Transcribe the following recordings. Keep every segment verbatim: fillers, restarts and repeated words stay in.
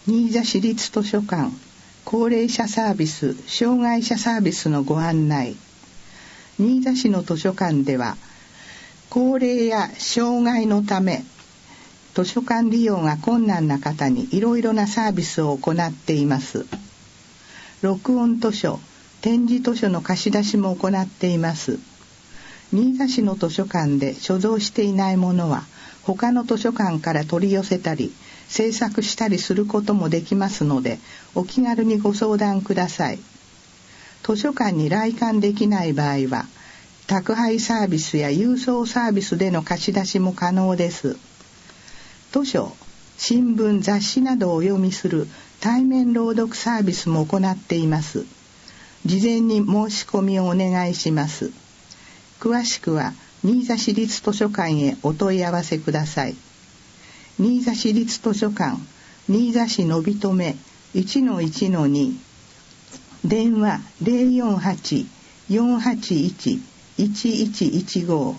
新座市立図書館高齢者サービス障害者サービスのご案内。新座市の図書館では高齢や障害のため図書館利用が困難な方にいろいろなサービスを行っています。録音図書、展示図書の貸し出しも行っています。新座市の図書館で所蔵していないものは他の図書館から取り寄せたり制作したりすることもできますので、お気軽にご相談ください。図書館に来館できない場合は宅配サービスや郵送サービスでの貸し出しも可能です。図書、新聞、雑誌などをお読みする対面朗読サービスも行っています。事前に申し込みをお願いします。詳しくは新座市立図書館へお問い合わせください。新座市立図書館新座市のびとめ いちのいちのに 電話 ゼロよんはち よんはちいち いちいちいちご。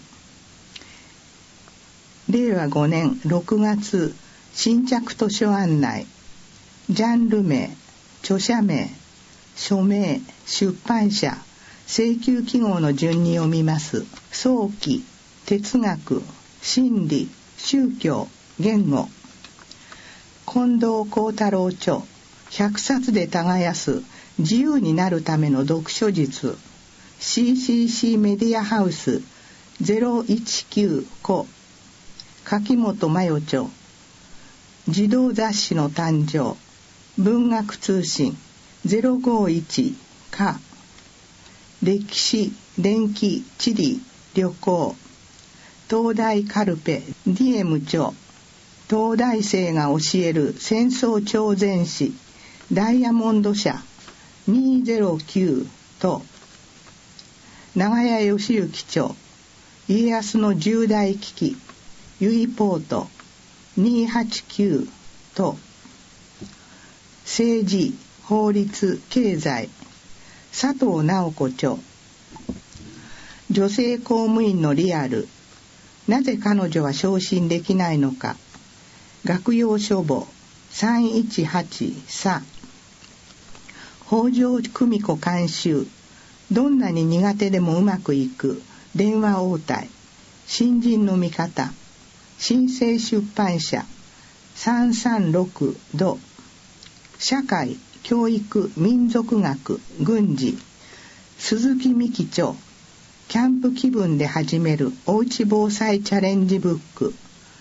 れいわごねんろくがつ新着図書案内。ジャンル名、著者名、署名、出版社、請求記号の順に読みます。早期、哲学、心理、宗教、言語。近藤幸太郎著、ひゃくさつで耕す自由になるための読書術。シーシーシー メディアハウスゼロいちきゅうこ。柿本真代著、児童雑誌の誕生。文学通信ゼロごいちか。歴史、電気、地理、旅行。東大カルペ ディーエム 著、東大生が教える戦争超前史。ダイヤモンド社にせろきゅうと。長谷義行著、家康の重大危機。ユイポートにはちきゅうと。政治、法律、経済。佐藤直子著、女性公務員のリアル。なぜ彼女は昇進できないのか。学用書簿さんいちはちさ。北条久美子監修。どんなに苦手でもうまくいく電話応対。新人の味方。新生出版社さんさんろくど。社会、教育、民族学、軍事。鈴木美希著、キャンプ気分で始めるおうち防災チャレンジブック。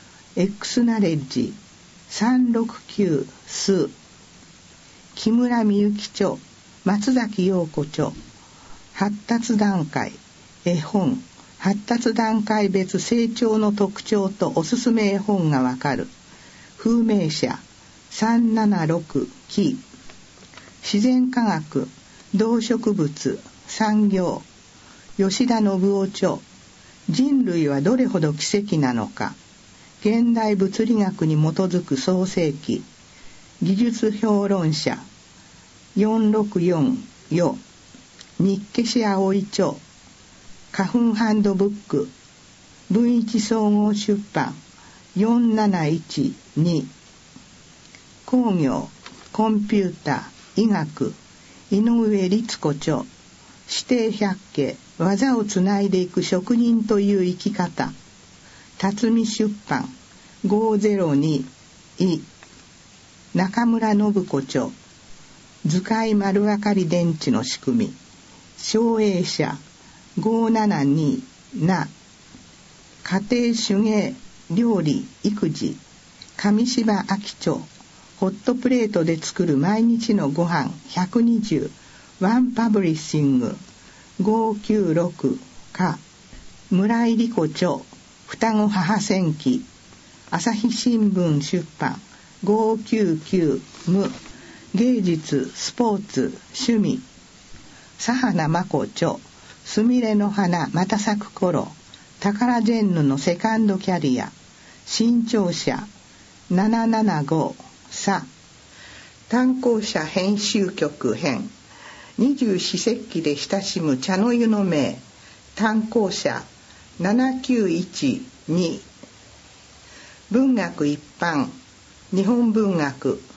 X ナレッジさんろくきゅう数。木村美幸著、松崎陽子著、発達段階。絵本、発達段階別成長の特徴とおすすめ絵本がわかる。風名社さんななろくき。自然科学、動植物、産業。吉田信夫著、人類はどれほど奇跡なのか。現代物理学に基づく創世記。技術評論者よんろくよんよ。日消し葵著、花粉ハンドブック。文一総合出版よんなないちに。工業、コンピュータ、医学。井上律子著、指定百景、技をつないでいく職人という生き方。辰巳出版ごぜろにい。中村信子著、図解丸分かり電池の仕組み。省営社ごななにな。家庭手芸、料理、育児。上柴明著、ホットプレートで作る毎日のご飯ひゃくにじゅう。ワンパブリッシングごきゅうろくか。村井理子著、双子母戦記。朝日新聞出版ごきゅうきゅう無。芸術、スポーツ、趣味。佐花真子著、すみれの花また咲く頃。宝ジェンヌのセカンドキャリア。新潮社ななななごさ。炭鉱社編集局編。二十四節気で親しむ茶の湯の銘。炭鉱社ななきゅういちに。文学一般、日本文学。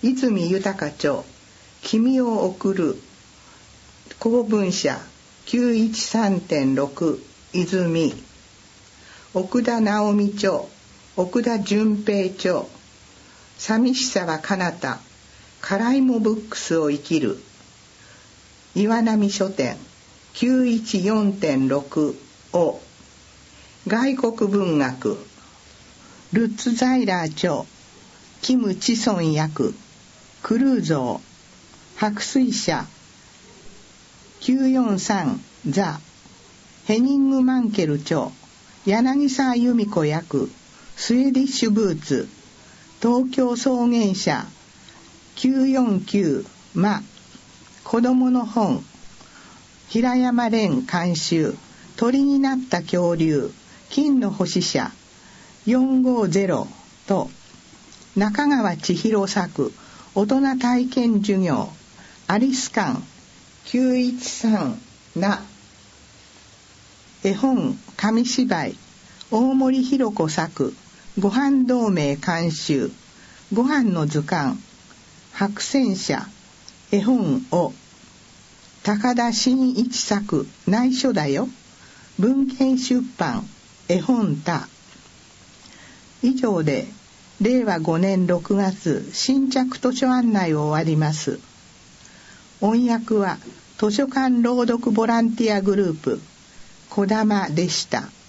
泉豊町君を送る公文社 きゅういちさんてんろく 泉奥田直美町奥田純平町寂しさは彼方カライモブックスを生きる岩波書店 きゅういちよんてんろく を外国文学ルッツザイラー町キム・チソン役クルーゾー白水社きゅうよんさんザヘニングマンケル町柳沢由美子役スウェディッシュブーツ東京草原社きゅうよんきゅうマ子供の本平山蓮監修鳥になった恐竜金の星社よんごゼロと中川千尋作大人体験授業アリス館きゅういちさんな絵本紙芝居大森弘子作ご飯同盟監修ご飯の図鑑白泉社絵本を高田真一作内緒だよ文献出版絵本多以上でれいわごねんろくがつ新着図書案内を終わります。音訳は図書館朗読ボランティアグループこだまでした。